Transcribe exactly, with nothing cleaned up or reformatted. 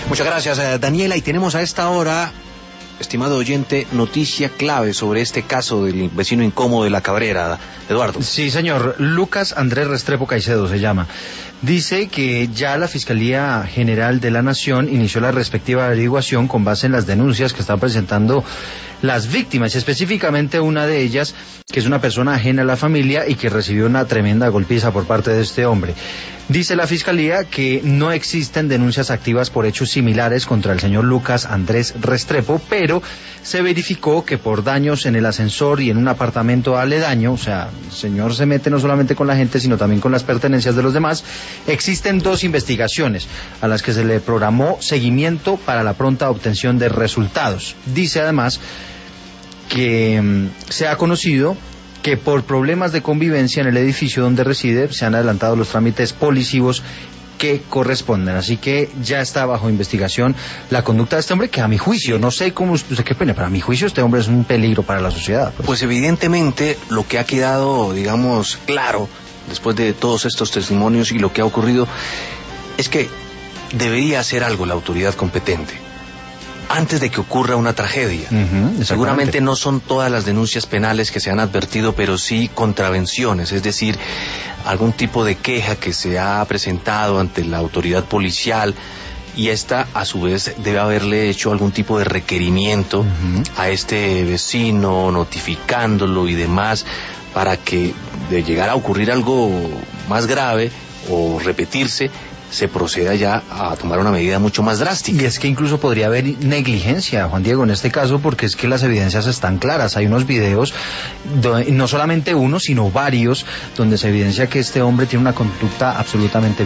Muchas gracias, eh, Daniela, y tenemos a esta hora, estimado oyente, noticia clave sobre este caso del vecino incómodo de La Cabrera, Eduardo. Sí, señor. Lucas Andrés Restrepo Caicedo se llama. Dice que ya la Fiscalía General de la Nación inició la respectiva averiguación con base en las denuncias que están presentando las víctimas, específicamente una de ellas, que es una persona ajena a la familia y que recibió una tremenda golpiza por parte de este hombre. Dice la Fiscalía que no existen denuncias activas por hechos similares contra el señor Lucas Andrés Restrepo, pero se verificó que por daños en el ascensor y en un apartamento aledaño, o sea, el señor se mete no solamente con la gente, sino también con las pertenencias de los demás, existen dos investigaciones a las que se le programó seguimiento para la pronta obtención de resultados. Dice además que mmm, se ha conocido que por problemas de convivencia en el edificio donde reside se han adelantado los trámites policivos que corresponden, así que ya está bajo investigación la conducta de este hombre, que a mi juicio, no sé cómo usted qué pena, pero a mi juicio este hombre es un peligro para la sociedad. Pues, pues evidentemente lo que ha quedado, digamos, claro después de todos estos testimonios y lo que ha ocurrido es que debería hacer algo la autoridad competente antes de que ocurra una tragedia. Uh-huh, seguramente no son todas las denuncias penales que se han advertido, pero sí contravenciones, es decir, algún tipo de queja que se ha presentado ante la autoridad policial, y esta a su vez debe haberle hecho algún tipo de requerimiento uh-huh. a este vecino, notificándolo y demás, para que de llegar a ocurrir algo más grave o repetirse, se proceda ya a tomar una medida mucho más drástica. Y es que incluso podría haber negligencia, Juan Diego, en este caso, porque es que las evidencias están claras. Hay unos videos, no solamente uno, sino varios, donde se evidencia que este hombre tiene una conducta absolutamente